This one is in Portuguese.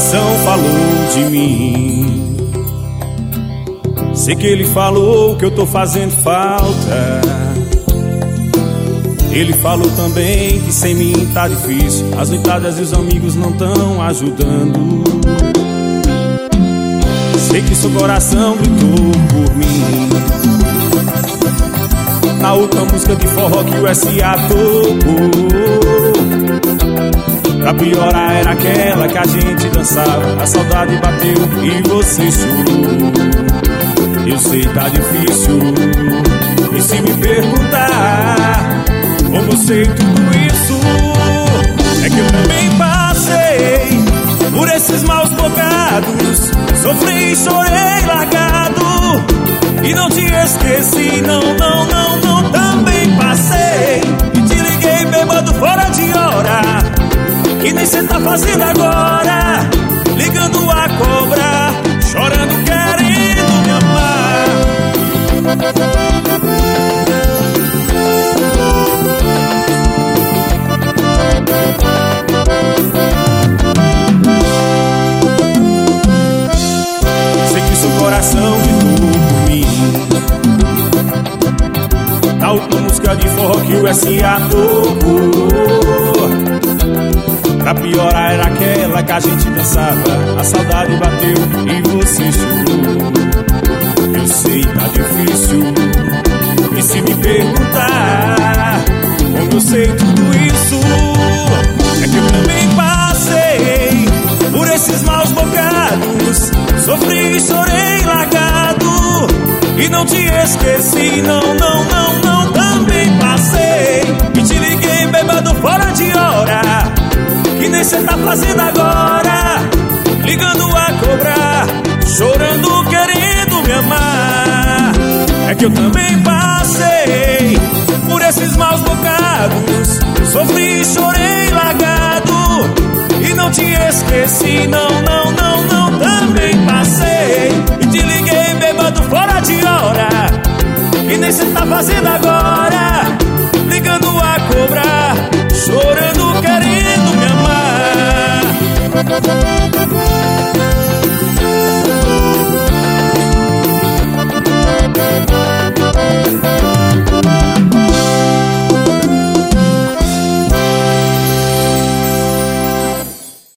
coração falou de mim. Sei que ele falou que eu tô fazendo falta. Ele falou também que sem mim tá difícil. As noitadas e os amigos não tão ajudando. Sei que seu coração gritou por mim. Na última música de forró que o S.A. tocou, pra piorar era aquela que a gente dançava. A saudade bateu e você chorou. Eu sei tá difícil, e se me perguntar como eu sei tudo isso, é que eu também passei por esses maus bocados. Sofri e chorei largado e não te esqueci, não, não, não, não. Também passei e te liguei bêbado fora de hora, que nem cê tá fazendo agora, ligando a cobra, chorando querendo me amar. Sei que seu coração gritou por mim. Na última música de forró que o S.A. tocou, pra piorar era aquela que a gente dançava. A saudade bateu e você chorou. Eu sei tá difícil, e se me perguntar como eu sei tudo isso, é que eu também passei por esses maus bocados. Sofri e chorei largado e não te esqueci, não, não, não, não. Também passei e te liguei bêbado fora de hora, que nem cê tá fazendo agora, ligando a cobrar, chorando querendo me amar. É que eu também passei por esses maus bocados. Sofri e chorei largado e não te esqueci, não, não, não, não. Também passei e te liguei bêbado fora de hora, que nem cê tá fazendo agora, ligando a cobrar, chorando querendo me amar.